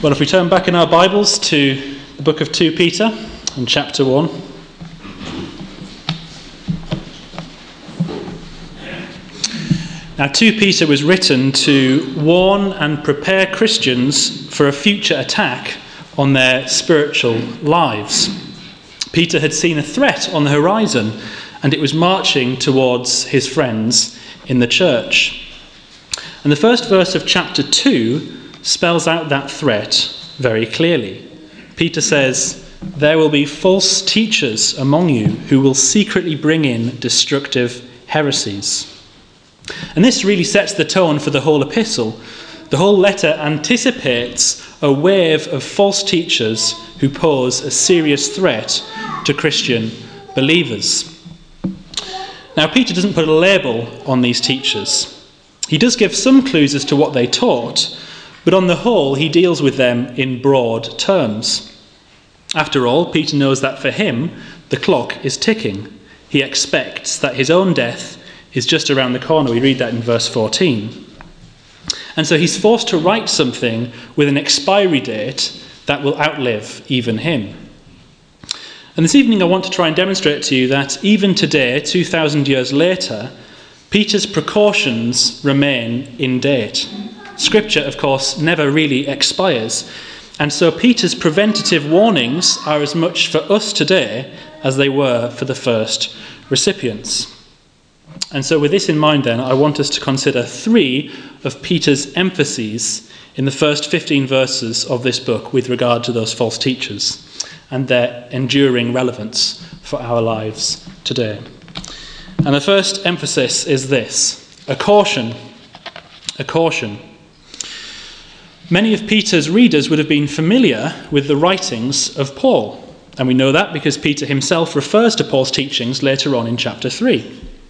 Well, if we turn back in our Bibles to the book of 2 Peter and chapter 1. Now, 2 Peter was written to warn and prepare Christians for a future attack on their spiritual lives. Peter had seen a threat on the horizon, and it was marching towards his friends in the church. And the first verse of chapter 2 spells out that threat very clearly. Peter says, "There will be false teachers among you who will secretly bring in destructive heresies." And this really sets the tone for the whole epistle. The whole letter anticipates a wave of false teachers who pose a serious threat to Christian believers. Now, Peter doesn't put a label on these teachers. He does give some clues as to what they taught, but on the whole, he deals with them in broad terms. After all, Peter knows that for him, the clock is ticking. He expects that his own death is just around the corner. We read that in verse 14. And so he's forced to write something with an expiry date that will outlive even him. And this evening I want to try and demonstrate to you that even today, 2,000 years later, Peter's precautions remain in date. Scripture, of course, never really expires. And so Peter's preventative warnings are as much for us today as they were for the first recipients. And so with this in mind then, I want us to consider 3 of Peter's emphases in the first 15 verses of this book with regard to those false teachers and their enduring relevance for our lives today. And the first emphasis is this: a caution. A caution. Many of Peter's readers would have been familiar with the writings of Paul. And we know that because Peter himself refers to Paul's teachings later on in chapter 3.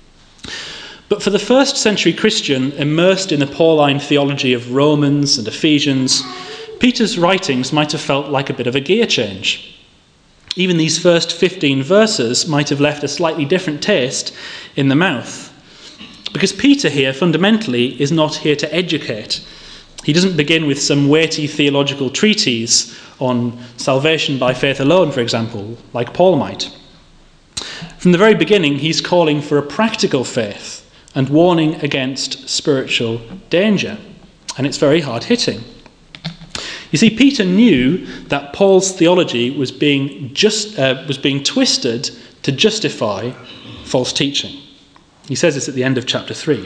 But for the first century Christian immersed in the Pauline theology of Romans and Ephesians, Peter's writings might have felt like a bit of a gear change. Even these first 15 verses might have left a slightly different taste in the mouth. Because Peter here fundamentally is not here to educate. He doesn't begin with some weighty theological treatise on salvation by faith alone, for example, like Paul might. From the very beginning, he's calling for a practical faith and warning against spiritual danger. And it's very hard-hitting. You see, Peter knew that Paul's theology was being twisted to justify false teaching. He says this at the end of chapter 3.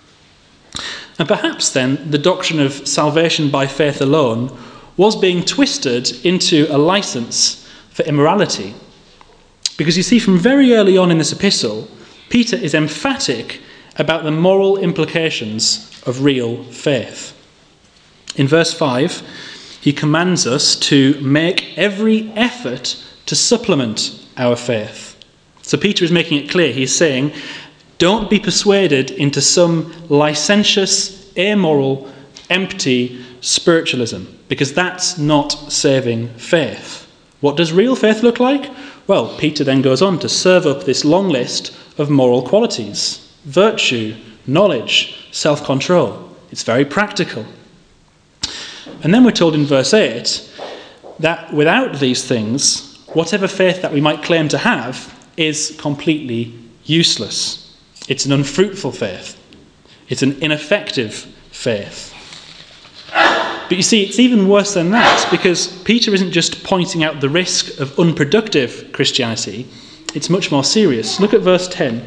And perhaps then the doctrine of salvation by faith alone was being twisted into a license for immorality. Because you see, from very early on in this epistle, Peter is emphatic about the moral implications of real faith. In verse 5, he commands us to make every effort to supplement our faith. So Peter is making it clear. He's saying, don't be persuaded into some licentious, amoral, empty spiritualism, because that's not saving faith. What does real faith look like? Well, Peter then goes on to serve up this long list of moral qualities: virtue, knowledge, self-control. It's very practical. And then we're told in verse 8 that without these things, whatever faith that we might claim to have is completely useless. It's an unfruitful faith. It's an ineffective faith. But you see, it's even worse than that, because Peter isn't just pointing out the risk of unproductive Christianity. It's much more serious. Look at verse 10.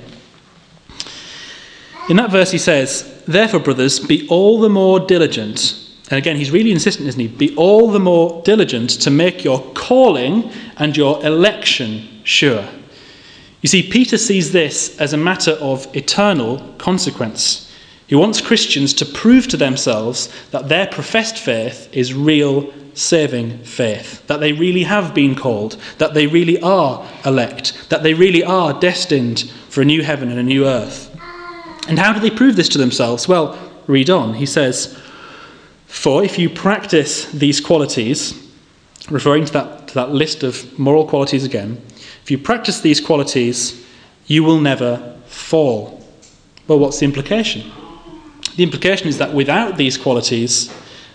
In that verse he says, "Therefore, brothers, be all the more diligent." And again, he's really insistent, isn't he? Be all the more diligent to make your calling and your election sure. You see, Peter sees this as a matter of eternal consequence. He wants Christians to prove to themselves that their professed faith is real saving faith, that they really have been called, that they really are elect, that they really are destined for a new heaven and a new earth. And how do they prove this to themselves? Well, read on. He says, "For if you practice these qualities," referring to that list of moral qualities again, "if you practice these qualities, you will never fall." Well, what's the implication? The implication is that without these qualities,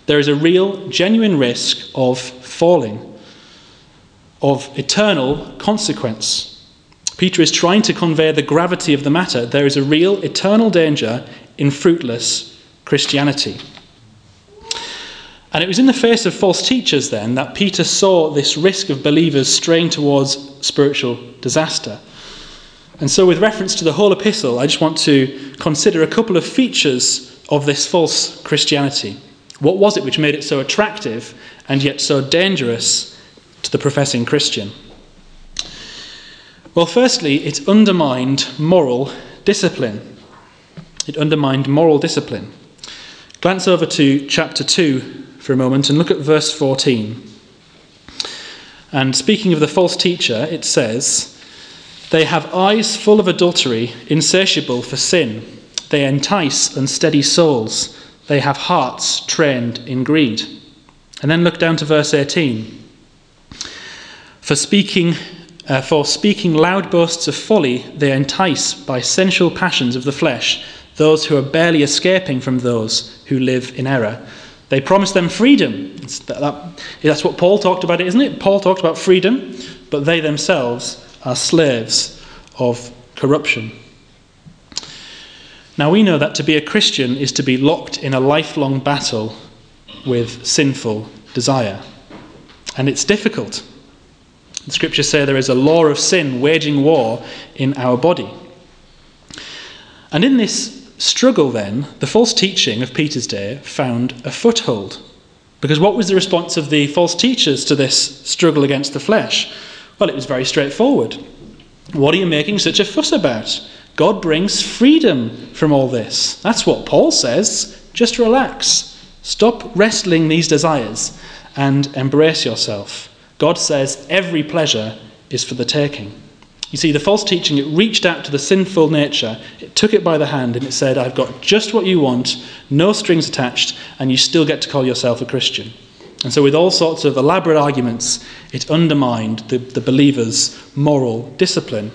there is a real, genuine risk of falling, of eternal consequence. Peter is trying to convey the gravity of the matter. There is a real, eternal danger in fruitless Christianity. And it was in the face of false teachers then that Peter saw this risk of believers straying towards spiritual disaster. And so with reference to the whole epistle, I just want to consider a couple of features of this false Christianity. What was it which made it so attractive and yet so dangerous to the professing Christian? Well, firstly, it undermined moral discipline. It undermined moral discipline. Glance over to chapter 2 for a moment and look at verse 14. And speaking of the false teacher, it says, "They have eyes full of adultery, insatiable for sin. They entice unsteady souls. They have hearts trained in greed." And then look down to verse 18. For speaking loud boasts of folly, they entice by sensual passions of the flesh those who are barely escaping from those who live in error. They promise them freedom. That's what Paul talked about, isn't it? Paul talked about freedom, but they themselves are slaves of corruption. Now we know that to be a Christian is to be locked in a lifelong battle with sinful desire. And it's difficult. The scriptures say there is a law of sin waging war in our body. And in this struggle then, the false teaching of Peter's day found a foothold. Because what was the response of the false teachers to this struggle against the flesh? Well, it was very straightforward. What are you making such a fuss about? God brings freedom from all this. That's what Paul says. Just relax. Stop wrestling these desires and embrace yourself. God says every pleasure is for the taking. You see, the false teaching, it reached out to the sinful nature, it took it by the hand and it said, I've got just what you want, no strings attached, and you still get to call yourself a Christian. And so with all sorts of elaborate arguments, it undermined the believer's moral discipline.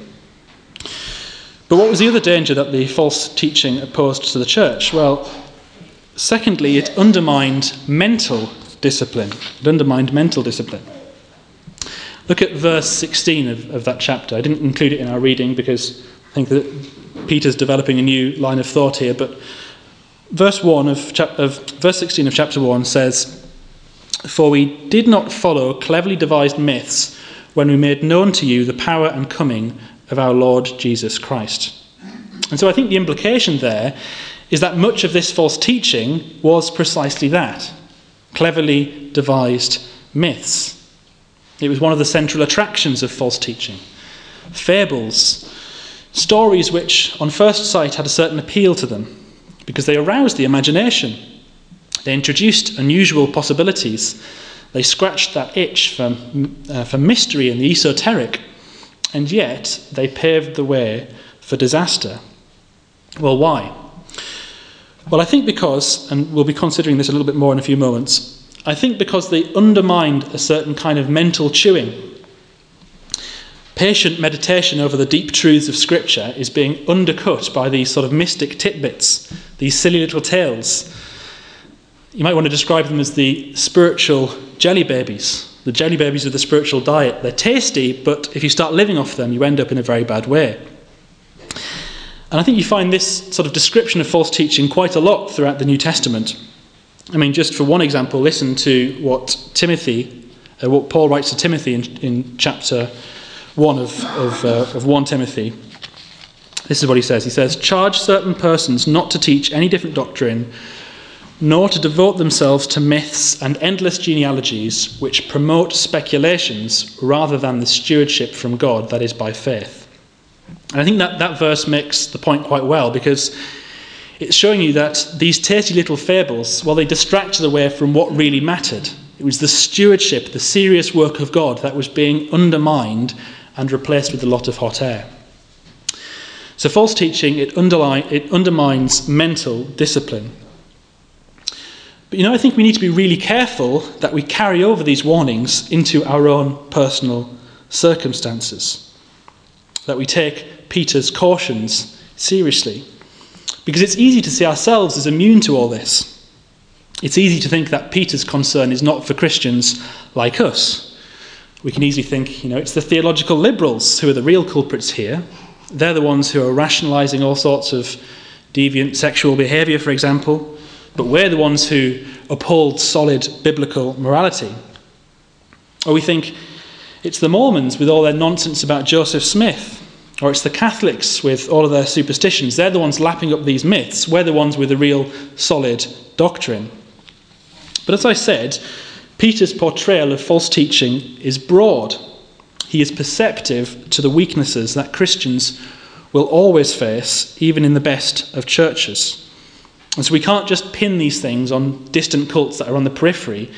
But what was the other danger that the false teaching posed to the church? Well, secondly, it undermined mental discipline. It undermined mental discipline. Look at verse 16 of that chapter. I didn't include it in our reading because I think that Peter's developing a new line of thought here. But verse 16 of chapter 1 says, "For we did not follow cleverly devised myths when we made known to you the power and coming of our Lord Jesus Christ." And so I think the implication there is that much of this false teaching was precisely that, cleverly devised myths. It was one of the central attractions of false teaching. Fables, stories which on first sight had a certain appeal to them because they aroused the imagination. They introduced unusual possibilities. They scratched that itch for mystery and the esoteric, and yet they paved the way for disaster. Well, why? Well, I think because, and we'll be considering this a little bit more in a few moments, I think because they undermined a certain kind of mental chewing. Patient meditation over the deep truths of Scripture is being undercut by these sort of mystic tidbits, these silly little tales. You might want to describe them as the spiritual jelly babies, the jelly babies of the spiritual diet. They're tasty, but if you start living off them, you end up in a very bad way. And I think you find this sort of description of false teaching quite a lot throughout the New Testament. I mean, just for one example, listen to what Paul writes to Timothy in chapter 1 of 1 Timothy. This is what he says. He says, "Charge certain persons not to teach any different doctrine, nor to devote themselves to myths and endless genealogies which promote speculations rather than the stewardship from God that is by faith." And I think that verse makes the point quite well, because it's showing you that these tasty little fables, well, they distracted away from what really mattered. It was the stewardship, the serious work of God that was being undermined and replaced with a lot of hot air. So false teaching, it undermines mental discipline. But I think we need to be really careful that we carry over these warnings into our own personal circumstances, that we take Peter's cautions seriously. Because it's easy to see ourselves as immune to all this. It's easy to think that Peter's concern is not for Christians like us. We can easily think, it's the theological liberals who are the real culprits here. They're the ones who are rationalising all sorts of deviant sexual behaviour, for example, but we're the ones who uphold solid biblical morality. Or we think it's the Mormons with all their nonsense about Joseph Smith, or it's the Catholics with all of their superstitions. They're the ones lapping up these myths. We're the ones with a real solid doctrine. But as I said, Peter's portrayal of false teaching is broad. He is perceptive to the weaknesses that Christians will always face, even in the best of churches. And so we can't just pin these things on distant cults that are on the periphery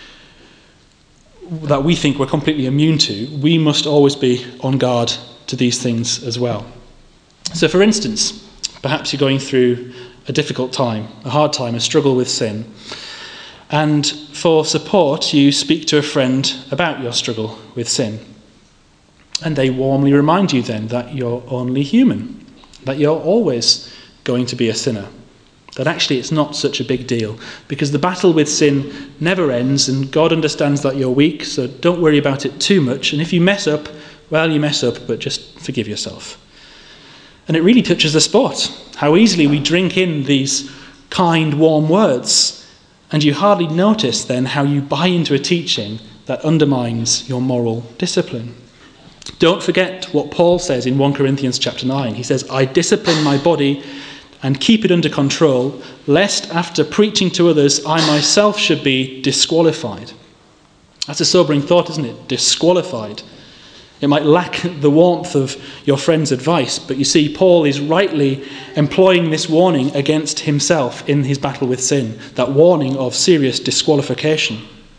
that we think we're completely immune to. We must always be on guard to these things as well. So for instance, perhaps you're going through a difficult time, a hard time, a struggle with sin. And for support, you speak to a friend about your struggle with sin. And they warmly remind you then that you're only human, that you're always going to be a sinner, that actually it's not such a big deal, because the battle with sin never ends, and God understands that you're weak, so don't worry about it too much. And if you mess up, well, you mess up, but just forgive yourself. And it really touches the spot, how easily we drink in these kind, warm words. And you hardly notice then how you buy into a teaching that undermines your moral discipline. Don't forget what Paul says in 1 Corinthians chapter 9. He says, I discipline my body and keep it under control, lest after preaching to others, I myself should be disqualified. That's a sobering thought, isn't it? Disqualified. It might lack the warmth of your friend's advice, but you see, Paul is rightly employing this warning against himself in his battle with sin, that warning of serious disqualification.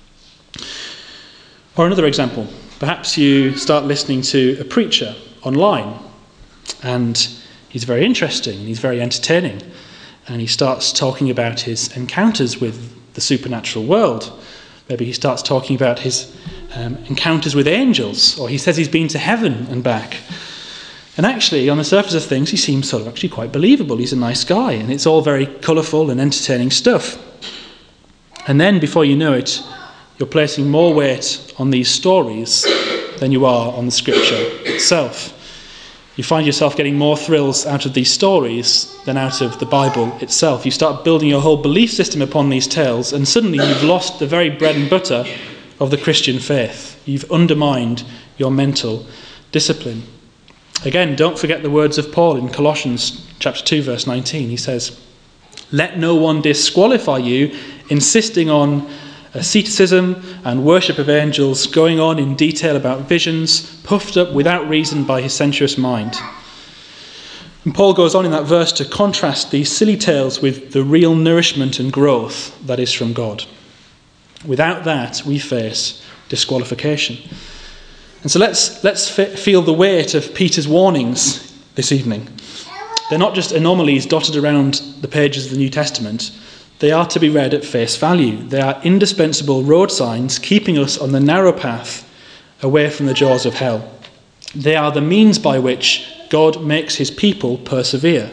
Or another example, perhaps you start listening to a preacher online, and he's very interesting, and he's very entertaining, and he starts talking about his encounters with the supernatural world. Maybe he starts talking about his encounters with angels, or he says he's been to heaven and back. And actually, on the surface of things, he seems sort of actually quite believable. He's a nice guy, and it's all very colourful and entertaining stuff. And then, before you know it, you're placing more weight on these stories than you are on the scripture itself. You find yourself getting more thrills out of these stories than out of the Bible itself. You start building your whole belief system upon these tales, and suddenly you've lost the very bread and butter of the Christian faith. You've undermined your mental discipline. Again, don't forget the words of Paul in Colossians chapter 2, verse 19. He says, let no one disqualify you, insisting on asceticism and worship of angels, going on in detail about visions, puffed up without reason by his sensuous mind. And Paul goes on in that verse to contrast these silly tales with the real nourishment and growth that is from God. Without that, we face disqualification. And so let's feel the weight of Peter's warnings this evening. They're not just anomalies dotted around the pages of the New Testament. They are to be read at face value. They are indispensable road signs keeping us on the narrow path away from the jaws of hell. They are the means by which God makes his people persevere.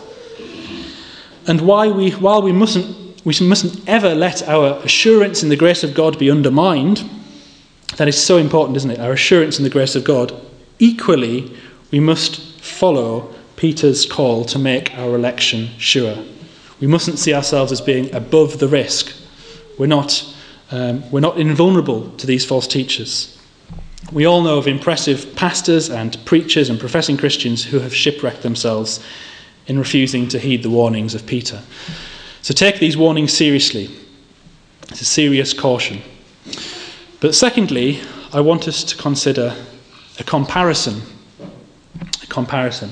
And while we mustn't ever let our assurance in the grace of God be undermined, that is so important, isn't it? Our assurance in the grace of God. Equally, we must follow Peter's call to make our election sure. We mustn't see ourselves as being above the risk. We're not invulnerable to these false teachers. We all know of impressive pastors and preachers and professing Christians who have shipwrecked themselves in refusing to heed the warnings of Peter. So take these warnings seriously. It's a serious caution. But secondly, I want us to consider a comparison. A comparison.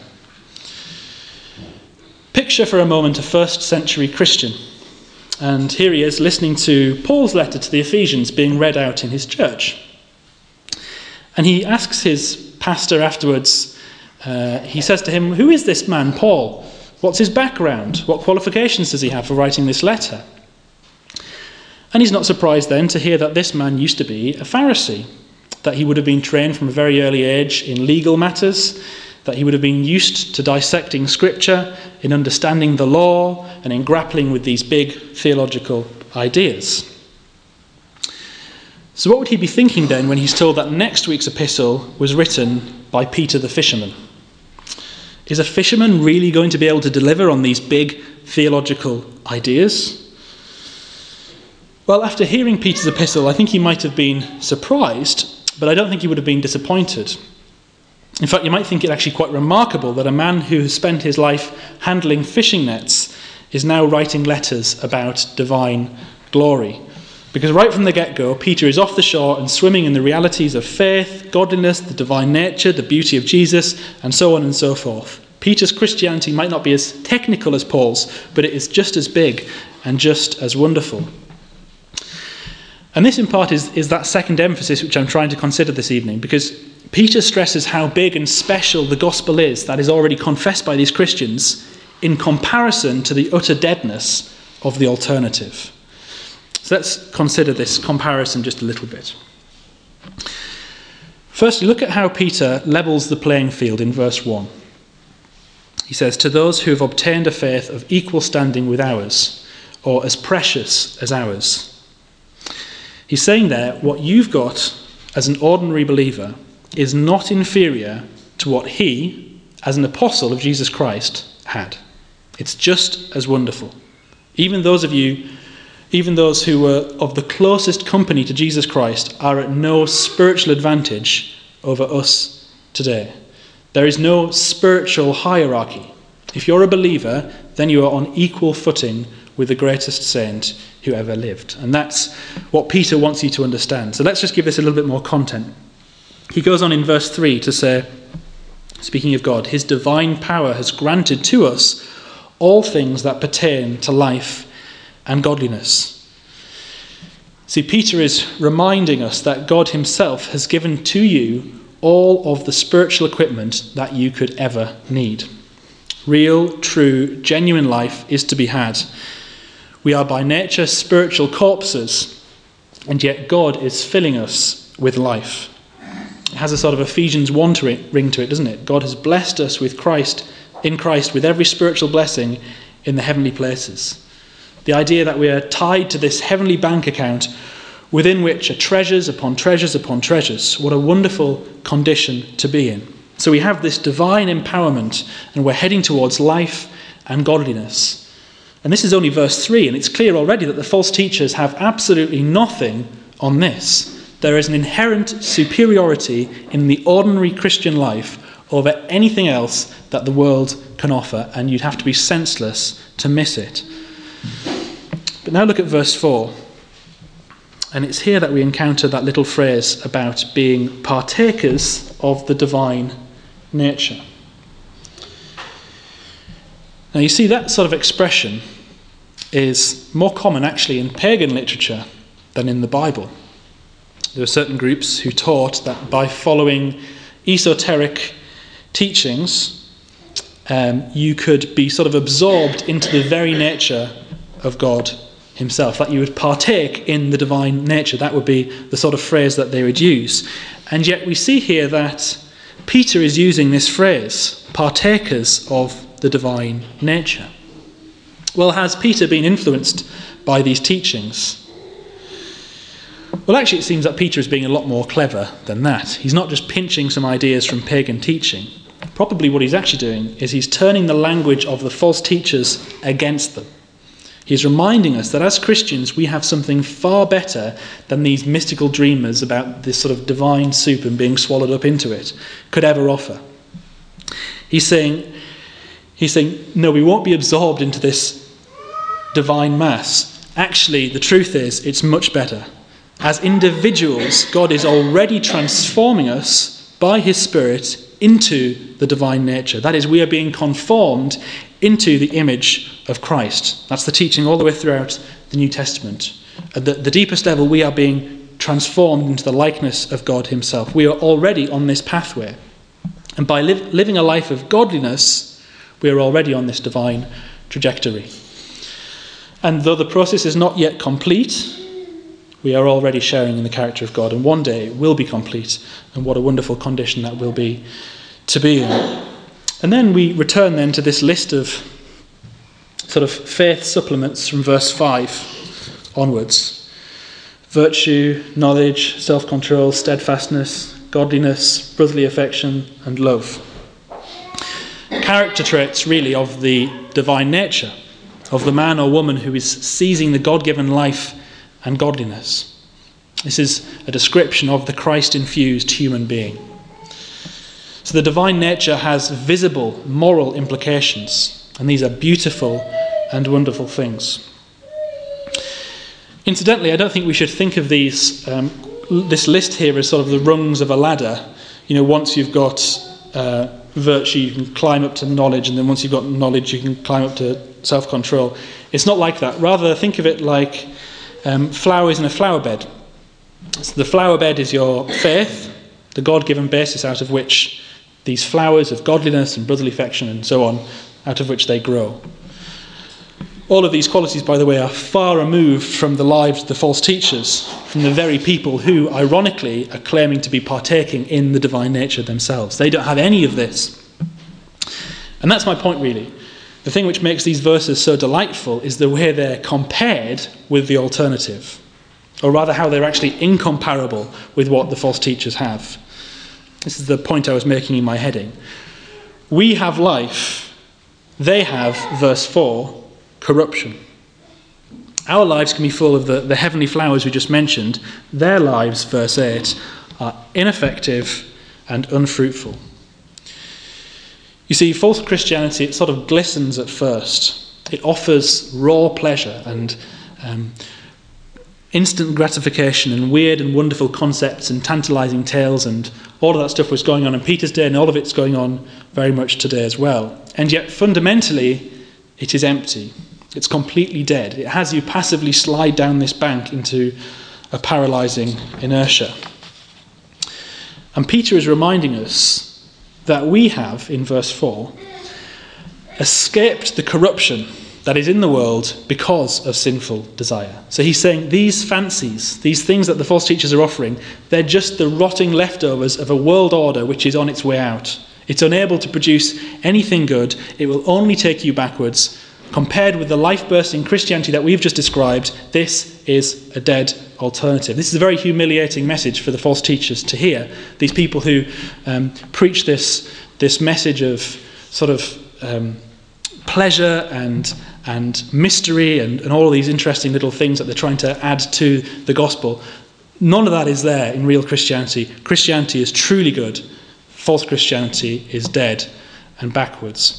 Picture for a moment a first century Christian. And here he is listening to Paul's letter to the Ephesians being read out in his church. And he asks his pastor afterwards, he says to him, who is this man, Paul? What's his background? What qualifications does he have for writing this letter? And he's not surprised then to hear that this man used to be a Pharisee, that he would have been trained from a very early age in legal matters, that he would have been used to dissecting scripture, in understanding the law, and in grappling with these big theological ideas. So what would he be thinking then when he's told that next week's epistle was written by Peter the fisherman? Is a fisherman really going to be able to deliver on these big theological ideas? Well, after hearing Peter's epistle, I think he might have been surprised, but I don't think he would have been disappointed. In fact, you might think it actually quite remarkable that a man who has spent his life handling fishing nets is now writing letters about divine glory. Because right from the get-go, Peter is off the shore and swimming in the realities of faith, godliness, the divine nature, the beauty of Jesus, and so on and so forth. Peter's Christianity might not be as technical as Paul's, but it is just as big and just as wonderful. And this in part is that second emphasis which I'm trying to consider this evening, because Peter stresses how big and special the gospel is that is already confessed by these Christians in comparison to the utter deadness of the alternative. So let's consider this comparison just a little bit. Firstly, look at how Peter levels the playing field in verse 1. He says, "To those who have obtained a faith of equal standing with ours, or as precious as ours." He's saying there, what you've got as an ordinary believer is not inferior to what he, as an apostle of Jesus Christ, had. It's just as wonderful. Even those who were of the closest company to Jesus Christ are at no spiritual advantage over us today. There is no spiritual hierarchy. If you're a believer, then you are on equal footing with the greatest saint who ever lived. And that's what Peter wants you to understand. So let's just give this a little bit more content. He goes on in verse 3 to say, speaking of God, "His divine power has granted to us all things that pertain to life and godliness." See, Peter is reminding us that God himself has given to you all of the spiritual equipment that you could ever need. Real, true, genuine life is to be had. We are by nature spiritual corpses, and yet God is filling us with life. It has a sort of Ephesians 1 ring to it, doesn't it? God has blessed us with in Christ with every spiritual blessing in the heavenly places. The idea that we are tied to this heavenly bank account within which are treasures upon treasures upon treasures. What a wonderful condition to be in. So we have this divine empowerment, and we're heading towards life and godliness. And this is only verse 3, and it's clear already that the false teachers have absolutely nothing on this. There is an inherent superiority in the ordinary Christian life over anything else that the world can offer, and you'd have to be senseless to miss it. But now look at verse 4. And it's here that we encounter that little phrase about being partakers of the divine nature. Now you see, that sort of expression is more common actually in pagan literature than in the Bible. There were certain groups who taught that by following esoteric teachings, you could be sort of absorbed into the very nature of God himself, that you would partake in the divine nature. That would be the sort of phrase that they would use. And yet we see here that Peter is using this phrase, partakers of the divine nature. Well, has Peter been influenced by these teachings? Well, actually, it seems that Peter is being a lot more clever than that. He's not just pinching some ideas from pagan teaching. Probably what he's actually doing is he's turning the language of the false teachers against them. He's reminding us that as Christians, we have something far better than these mystical dreamers about this sort of divine soup and being swallowed up into it could ever offer. He's saying, no, we won't be absorbed into this divine mass. Actually, the truth is, it's much better. As individuals, God is already transforming us by his Spirit into the divine nature. That is, we are being conformed into the image of Christ. That's the teaching all the way throughout the New Testament. At the deepest level, we are being transformed into the likeness of God himself. We are already on this pathway. And by living a life of godliness, we are already on this divine trajectory. And though the process is not yet complete, we are already sharing in the character of God. And one day it will be complete. And what a wonderful condition that will be to be in. And then we return then to this list of sort of faith supplements from verse 5. onwards. Virtue, knowledge, self-control, steadfastness, godliness, brotherly affection, and love. Character traits, really, of the divine nature, of the man or woman who is seizing the God-given life and godliness. This is a description of the Christ-infused human being. So the divine nature has visible moral implications, and these are beautiful and wonderful things. Incidentally, I don't think we should think of this list here as sort of the rungs of a ladder. You know, once you've got virtue, you can climb up to knowledge, and then once you've got knowledge, you can climb up to self-control. It's not like that. Rather, think of it like flowers in a flower bed. So the flower bed is your faith, the God-given basis out of which these flowers of godliness and brotherly affection and so on, out of which they grow. All of these qualities, by the way, are far removed from the lives of the false teachers, from the very people who, ironically, are claiming to be partaking in the divine nature themselves. They don't have any of this. And that's my point, really. The thing which makes these verses so delightful is the way they're compared with the alternative, or rather how they're actually incomparable with what the false teachers have. This is the point I was making in my heading. We have life, they have, verse 4, corruption. Our lives can be full of the heavenly flowers we just mentioned. Their lives, verse 8, are ineffective and unfruitful. You see, false Christianity, it sort of glistens at first. It offers raw pleasure and instant gratification and weird and wonderful concepts and tantalizing tales, and all of that stuff was going on in Peter's day, and all of it's going on very much today as well. And yet, fundamentally, it is empty. It's completely dead. It has you passively slide down this bank into a paralyzing inertia. And Peter is reminding us that we have, in verse 4, escaped the corruption that is in the world because of sinful desire. So he's saying these fancies, these things that the false teachers are offering, they're just the rotting leftovers of a world order which is on its way out. It's unable to produce anything good. It will only take you backwards. Compared with the life-bursting Christianity that we've just described, this is a dead alternative. This is a very humiliating message for the false teachers to hear. These people who preach this message of sort of pleasure and mystery and all of these interesting little things that they're trying to add to the gospel. None of that is there in real Christianity. Christianity is truly good. False Christianity is dead and backwards.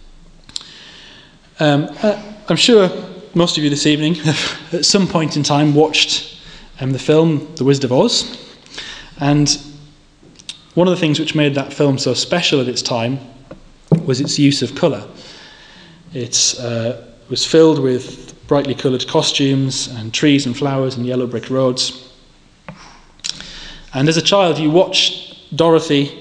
I'm sure most of you this evening have at some point in time watched the film The Wizard of Oz. And one of the things which made that film so special at its time was its use of colour. It was filled with brightly coloured costumes and trees and flowers and yellow brick roads. And as a child, you watched Dorothy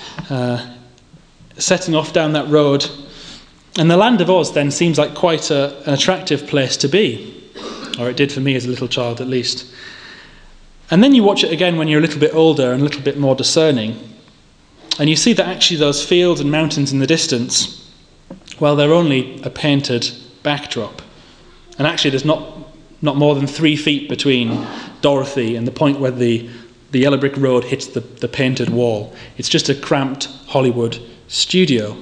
setting off down that road. And the land of Oz then seems like quite an attractive place to be. Or it did for me as a little child, at least. And then you watch it again when you're a little bit older and a little bit more discerning. And you see that actually those fields and mountains in the distance, well, they're only a painted backdrop. And actually there's not more than 3 feet between Dorothy and the point where the yellow brick road hits the painted wall. It's just a cramped Hollywood studio.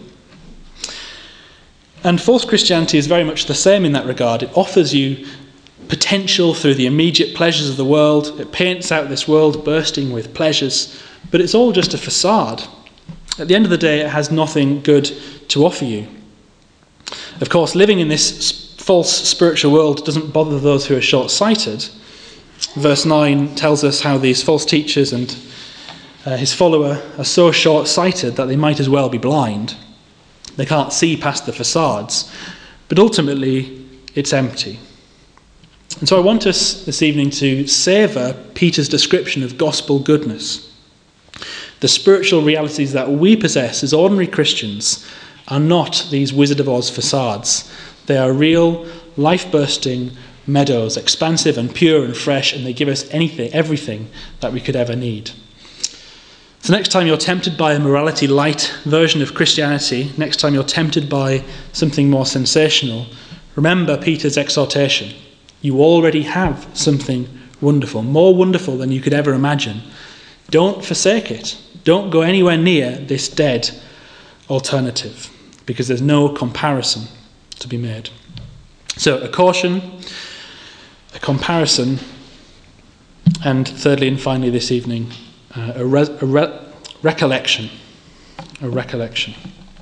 And false Christianity is very much the same in that regard. It offers you potential through the immediate pleasures of the world. It paints out this world bursting with pleasures, but it's all just a facade. At the end of the day, it has nothing good to offer you. Of course, living in this false spiritual world doesn't bother those who are short-sighted. Verse 9 tells us how these false teachers and his follower are so short-sighted that they might as well be blind. They can't see past the facades, but ultimately it's empty. And so I want us this evening to savour Peter's description of gospel goodness. The spiritual realities that we possess as ordinary Christians are not these Wizard of Oz facades. They are real, life-bursting meadows, expansive and pure and fresh, and they give us everything that we could ever need. So next time you're tempted by a morality light version of Christianity, next time you're tempted by something more sensational, remember Peter's exhortation. You already have something wonderful, more wonderful than you could ever imagine. Don't forsake it. Don't go anywhere near this dead alternative, because there's no comparison to be made. So a caution, a comparison, and thirdly and finally this evening, a recollection. A recollection.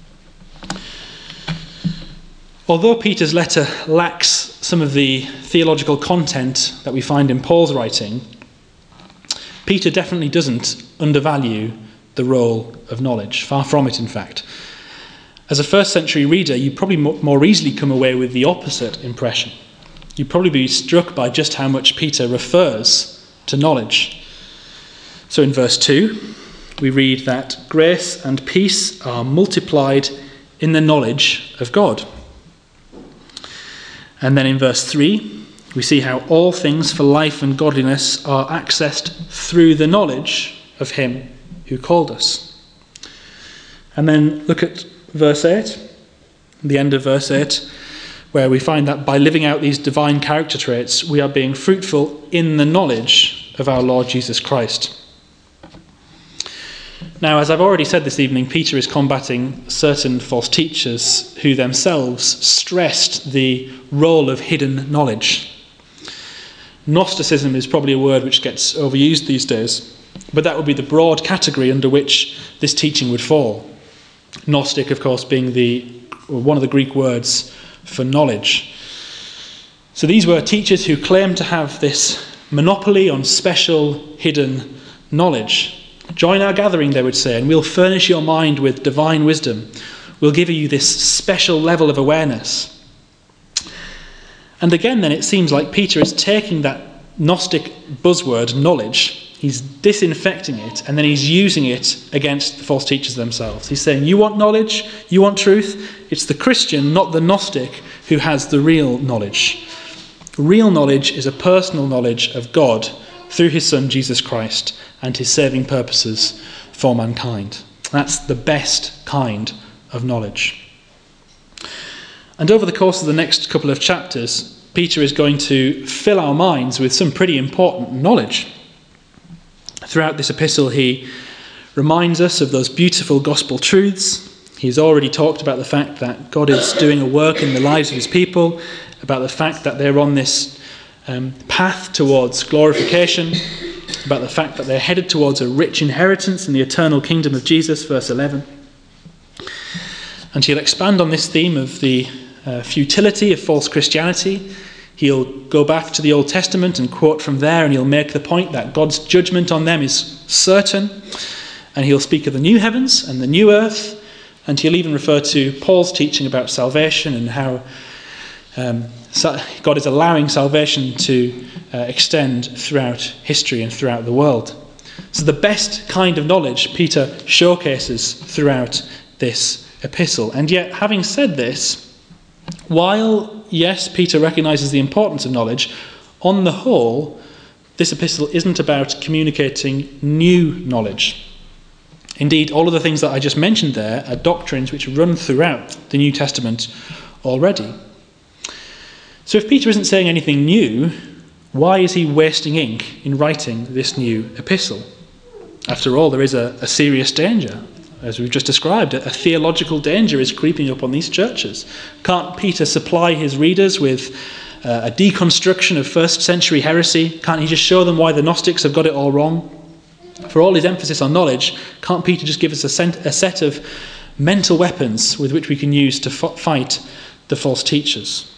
Although Peter's letter lacks some of the theological content that we find in Paul's writing, Peter definitely doesn't undervalue the role of knowledge. Far from it, in fact. As a first century reader, you'd probably more easily come away with the opposite impression. You'd probably be struck by just how much Peter refers to knowledge. So in verse 2, we read that grace and peace are multiplied in the knowledge of God. And then in verse 3, we see how all things for life and godliness are accessed through the knowledge of him who called us. And then look at verse 8, the end of verse 8, where we find that by living out these divine character traits, we are being fruitful in the knowledge of our Lord Jesus Christ. Now, as I've already said this evening, Peter is combating certain false teachers who themselves stressed the role of hidden knowledge. Gnosticism is probably a word which gets overused these days, but that would be the broad category under which this teaching would fall. Gnostic, of course, being one of the Greek words for knowledge. So these were teachers who claimed to have this monopoly on special hidden knowledge. Join our gathering, they would say, and we'll furnish your mind with divine wisdom. We'll give you this special level of awareness. And again, then, it seems like Peter is taking that Gnostic buzzword, knowledge, he's disinfecting it, and then he's using it against the false teachers themselves. He's saying, you want knowledge? You want truth? It's the Christian, not the Gnostic, who has the real knowledge. Real knowledge is a personal knowledge of God through his Son, Jesus Christ, and his saving purposes for mankind. That's the best kind of knowledge. And over the course of the next couple of chapters, Peter is going to fill our minds with some pretty important knowledge. Throughout this epistle, he reminds us of those beautiful gospel truths. He's already talked about the fact that God is doing a work in the lives of his people, about the fact that they're on this path towards glorification, about the fact that they're headed towards a rich inheritance in the eternal kingdom of Jesus, verse 11. And he'll expand on this theme of the futility of false Christianity. He'll go back to the Old Testament and quote from there, and he'll make the point that God's judgment on them is certain. And he'll speak of the new heavens and the new earth, and he'll even refer to Paul's teaching about salvation and how God is allowing salvation to extend throughout history and throughout the world. So the best kind of knowledge Peter showcases throughout this epistle. And yet, having said this, while, yes, Peter recognises the importance of knowledge, on the whole, this epistle isn't about communicating new knowledge. Indeed, all of the things that I just mentioned there are doctrines which run throughout the New Testament already. So if Peter isn't saying anything new, why is he wasting ink in writing this new epistle? After all, there is a serious danger. As we've just described, a theological danger is creeping up on these churches. Can't Peter supply his readers with a deconstruction of first century heresy? Can't he just show them why the Gnostics have got it all wrong? For all his emphasis on knowledge, can't Peter just give us a set of mental weapons with which we can use to fight the false teachers?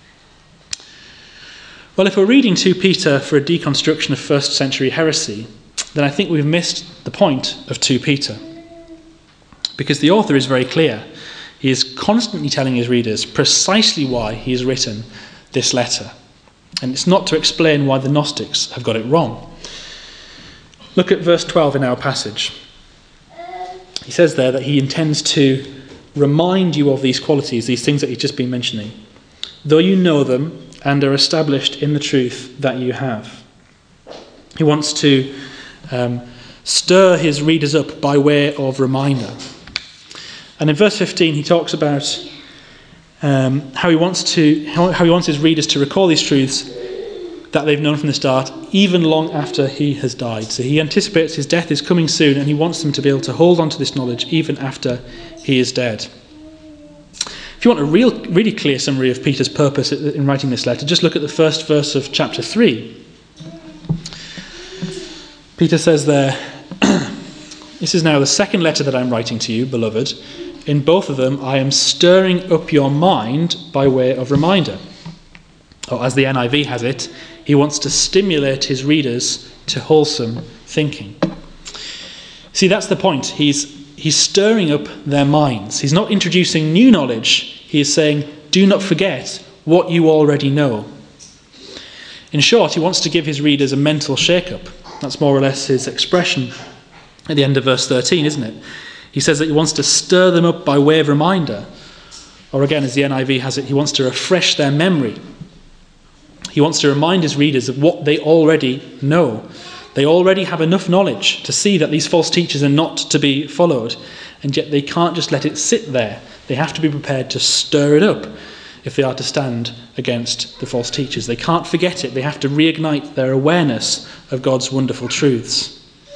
Well, if we're reading 2 Peter for a deconstruction of first century heresy, then I think we've missed the point of 2 Peter. Because the author is very clear. He is constantly telling his readers precisely why he has written this letter. And it's not to explain why the Gnostics have got it wrong. Look at verse 12 in our passage. He says there that he intends to remind you of these qualities, these things that he's just been mentioning, though you know them and are established in the truth that you have. He wants to stir his readers up by way of reminder. And in verse 15 he talks about how he wants his readers to recall these truths that they've known from the start, even long after he has died. So he anticipates his death is coming soon, and he wants them to be able to hold on to this knowledge even after he is dead. If you want a really clear summary of Peter's purpose in writing this letter, just look at the first verse of chapter 3. Peter says there, "This is now the second letter that I'm writing to you, beloved. In both of them I am stirring up your mind by way of reminder." Or as the NIV has it, he wants to stimulate his readers to wholesome thinking. See, that's the point. He's stirring up their minds. He's not introducing new knowledge. He is saying, do not forget what you already know. In short, he wants to give his readers a mental shake-up. That's more or less his expression at the end of verse 13, isn't it? He says that he wants to stir them up by way of reminder. Or again, as the NIV has it, he wants to refresh their memory. He wants to remind his readers of what they already know. They already have enough knowledge to see that these false teachers are not to be followed, and yet they can't just let it sit there. They have to be prepared to stir it up if they are to stand against the false teachers. They can't forget it. They have to reignite their awareness of God's wonderful truths.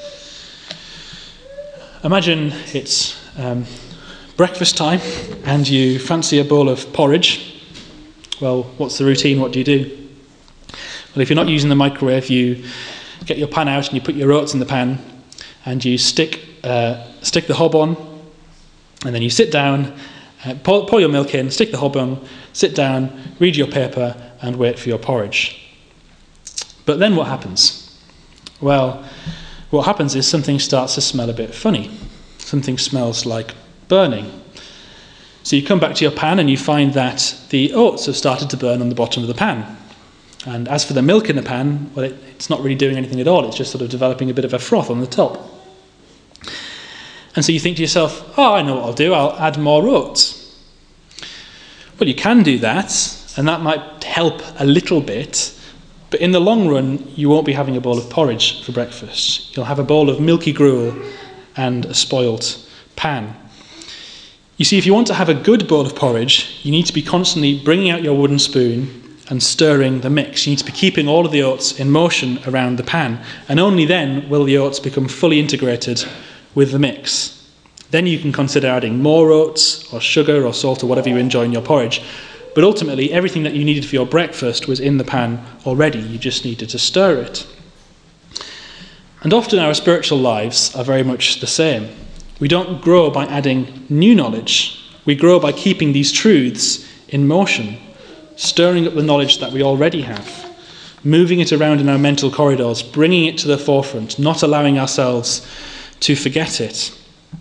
Imagine it's breakfast time and you fancy a bowl of porridge. Well, what's the routine? What do you do? Well, if you're not using the microwave, you get your pan out and you put your oats in the pan and you stick the hob on, and then you sit down, pour your milk in, stick the hob on, sit down, read your paper and wait for your porridge. But then what happens? Well, what happens is something starts to smell a bit funny. Something smells like burning. So you come back to your pan and you find that the oats have started to burn on the bottom of the pan. And as for the milk in the pan, well, it's not really doing anything at all. It's just sort of developing a bit of a froth on the top. And so you think to yourself, oh, I know what I'll do. I'll add more oats. Well, you can do that, and that might help a little bit. But in the long run, you won't be having a bowl of porridge for breakfast. You'll have a bowl of milky gruel and a spoilt pan. You see, if you want to have a good bowl of porridge, you need to be constantly bringing out your wooden spoon and stirring the mix. You need to be keeping all of the oats in motion around the pan, and only then will the oats become fully integrated with the mix. Then you can consider adding more oats or sugar or salt or whatever you enjoy in your porridge. But ultimately, everything that you needed for your breakfast was in the pan already. You just needed to stir it. And often our spiritual lives are very much the same. We don't grow by adding new knowledge. We grow by keeping these truths in motion, stirring up the knowledge that we already have, moving it around in our mental corridors, bringing it to the forefront, not allowing ourselves to forget it.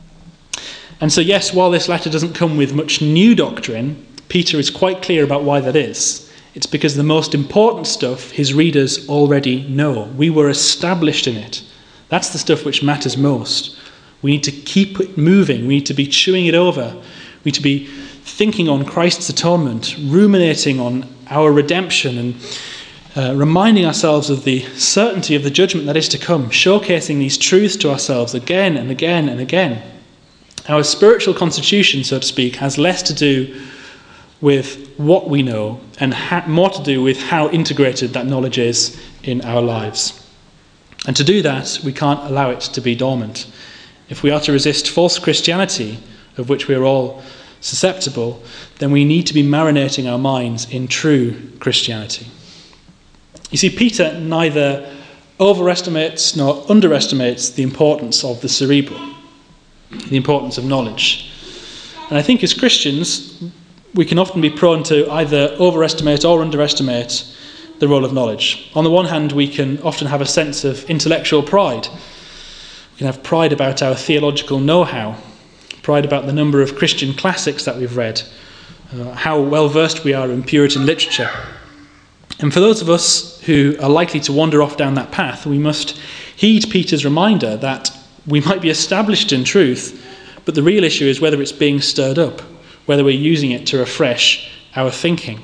And so yes, while this letter doesn't come with much new doctrine, Peter is quite clear about why that is. It's because the most important stuff his readers already know. We were established in it. That's the stuff which matters most. We need to keep it moving. We need to be chewing it over. We need to be thinking on Christ's atonement, ruminating on our redemption, and reminding ourselves of the certainty of the judgment that is to come, showcasing these truths to ourselves again and again and again. Our spiritual constitution, so to speak, has less to do with what we know and more to do with how integrated that knowledge is in our lives. And to do that, we can't allow it to be dormant. If we are to resist false Christianity, of which we are all susceptible, then we need to be marinating our minds in true Christianity. You see, Peter neither overestimates nor underestimates the importance of the cerebral, the importance of knowledge. And I think as Christians, we can often be prone to either overestimate or underestimate the role of knowledge. On the one hand, we can often have a sense of intellectual pride. We can have pride about our theological know-how, pride about the number of Christian classics that we've read, how well versed we are in Puritan literature. And for those of us who are likely to wander off down that path, we must heed Peter's reminder that we might be established in truth, but the real issue is whether it's being stirred up, whether we're using it to refresh our thinking.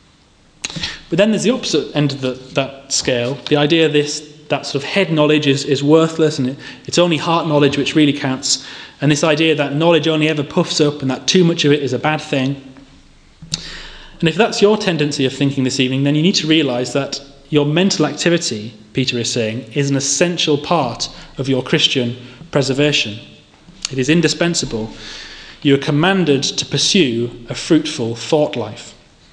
But then there's the opposite end of that scale, the idea that sort of head knowledge is worthless and it's only heart knowledge which really counts, and this idea that knowledge only ever puffs up and that too much of it is a bad thing. And if that's your tendency of thinking this evening, then you need to realise that your mental activity, Peter is saying, is an essential part of your Christian preservation. It is indispensable. You are commanded to pursue a fruitful thought life.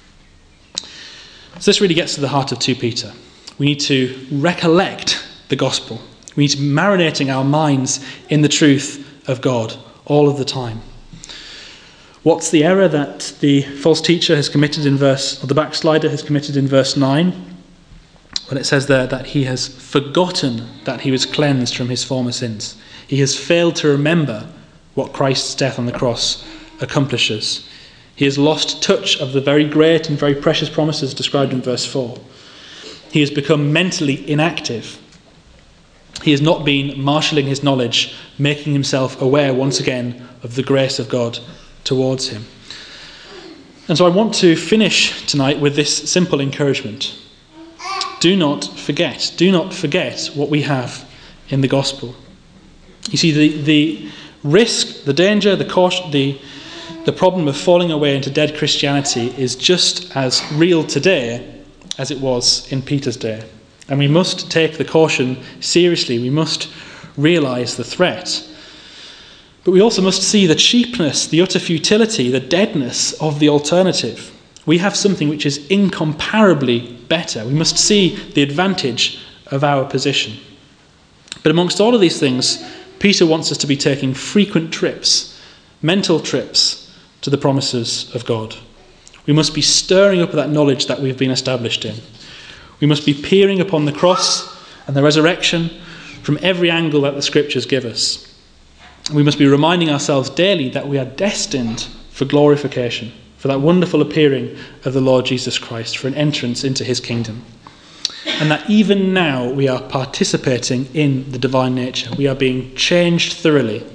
So this really gets to the heart of 2 Peter. We need to recollect the gospel. We need to be marinating our minds in the truth of God all of the time. What's the error that the false teacher has committed or the backslider has committed in verse 9? Well, it says there that he has forgotten that he was cleansed from his former sins. He has failed to remember what Christ's death on the cross accomplishes. He has lost touch of the very great and very precious promises described in verse 4. He has become mentally inactive. He has not been marshalling his knowledge, making himself aware once again of the grace of God towards him. And so I want to finish tonight with this simple encouragement. Do not forget what we have in the gospel. You see, the risk, the danger, the caution, the problem of falling away into dead Christianity is just as real today as it was in Peter's day. And we must take the caution seriously. We must realise the threat. But we also must see the cheapness, the utter futility, the deadness of the alternative. We have something which is incomparably better. We must see the advantage of our position. But amongst all of these things, Peter wants us to be taking frequent trips, mental trips, to the promises of God. We must be stirring up that knowledge that we've been established in. We must be peering upon the cross and the resurrection from every angle that the Scriptures give us. We must be reminding ourselves daily that we are destined for glorification, for that wonderful appearing of the Lord Jesus Christ, for an entrance into his kingdom. And that even now we are participating in the divine nature. We are being changed thoroughly.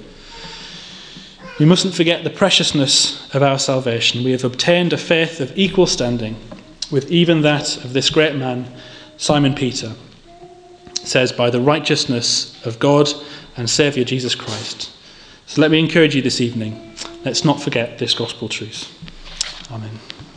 We mustn't forget the preciousness of our salvation. We have obtained a faith of equal standing with even that of this great man, Simon Peter. It says, by the righteousness of God and Saviour Jesus Christ. So let me encourage you this evening. Let's not forget this gospel truth. Amen.